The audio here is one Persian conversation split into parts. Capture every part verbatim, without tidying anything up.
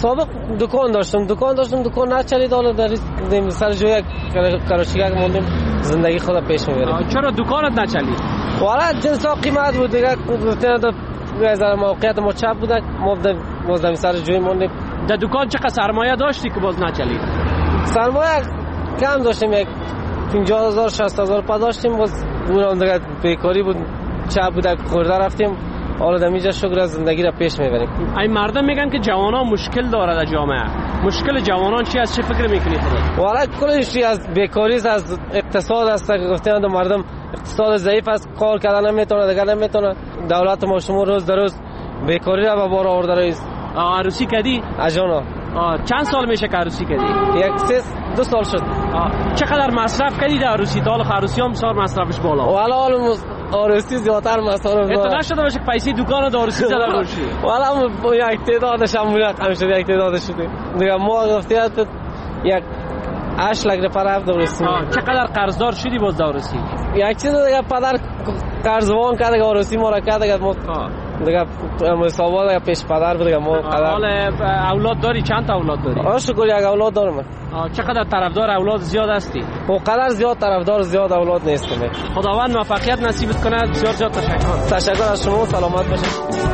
سابق دکان داشتم دکان داشتم دکان نچلید، حالا در سر جای کاراشیگاه موندیم، زندگی خود پیش میبریم. چرا دکانت نچلید؟ والا جنسا قیمت بود دیگه، گفتن دو هزار موقعیت ما چپ بود، ما باز در سر جای موندیم. در دکان چقدر سرمایه داشتی که باز نچلید؟ سرمایه کم داشتیم، یک پنجاه هزار شصت هزار پا داشتیم، باز اونم دیگه بیکاری بود، چپ بود، خورده رفتیم. حالا دمیجا شکر از زندگی را پیش میبریم. این مردم میگن که جوانان مشکل داره در جامعه. مشکل جوانان چی است؟ چه فکر میکنید خودت؟ والا کلش از بیکاری است، از اقتصاد است که گفتن مردم اقتصاد ضعیف است، کار کردن نمیتونه، دیگه نمیتونه. دولت ما شما روز در روز بیکاری را به بار آورده است. عروسی کردی؟ اجانا. چند سال میشه که عروسی کردی؟ یک سه دو سال شد. چقدر مصرف کردی در عروسی؟ تا حالا عروسی هم بسیار مصرفش بالا. والا حالا عروسی زیادتر مصرف داره. تو نشده باشه پیسې دکان د عروسی زده باشی؟ والا یک تعدادش هم رقم شد، یک تعدادش شده. دیگه ما گفتیم یک هشت لک نفر رفت عروسی. چقدر قرضدار شدی باز در عروسی؟ یک چیز دیگه پدر قرضوان کرد، دیگه عروسی ما را کرد، دیگه ما دیگه مسابقه دیگه پیش پدر بود، دیگه ما قدر. حالا اولاد داری؟ چند تا اولاد داری؟ آ شکر یک اولاد دارم. چقدر طرفدار اولاد زیاد هستی؟ او قدر زیاد طرفدار زیاد اولاد نیستم. خداوند موفقیت نصیبت کنه. بسیار زیاد تشکر. تشکر از شما، سلامت باشید.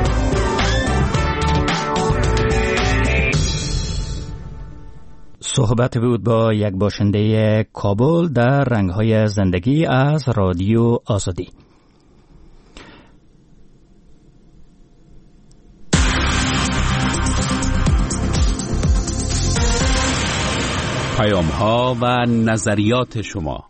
صحبت بود با یک باشنده کابل در رنگ‌های زندگی از رادیو آزادی. پیام‌ها و نظریات شما.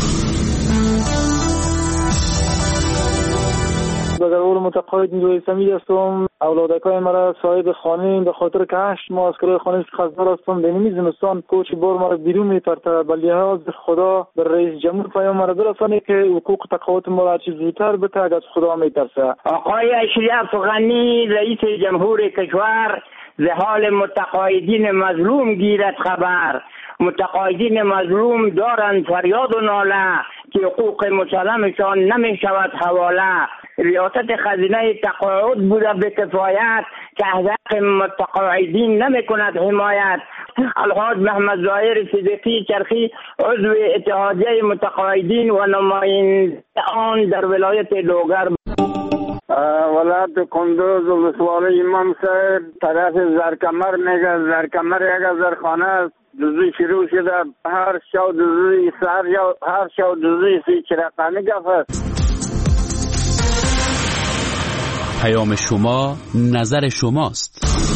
بگرور متقاعد نیروی اسلامی هستم. اولادکای مرا صاحب خانه به خاطر که هشت ماه از کرای خانه خسته‌دار هستم. در این زمستان کوچ بار مرا بیرون میپرته. به لحاظ خدا به رئیس جمهور پیام مرا برسانه که حقوق تقاعد ما را چه زودتر بده، از خدا میترسه. آقای اشرف غنی رئیس جمهور کشور ز حال متقاعدین مظلوم گیرد خبر. متقاعدین مظلوم دارند فریاد و ناله که حقوق مسلمشان نمی شود حواله. ریاست خزینه تقاعد بوده به کفایت که از حق متقاعدین نمی کند حمایت. الحاج محمد ظاهر صدیقی چرخی عضو اتحادیه متقاعدین و نماینده آن در ولایت لوگر. ولایت کندوز و ولسوالی امام صاحب طرف زرکمر میگه. زرکمر یک زرخانه است، جزوی شروع شده، هر شو جزوی سر یا هر شو جزوی سی چرقانی گفت است. پیام شما نظر شماست.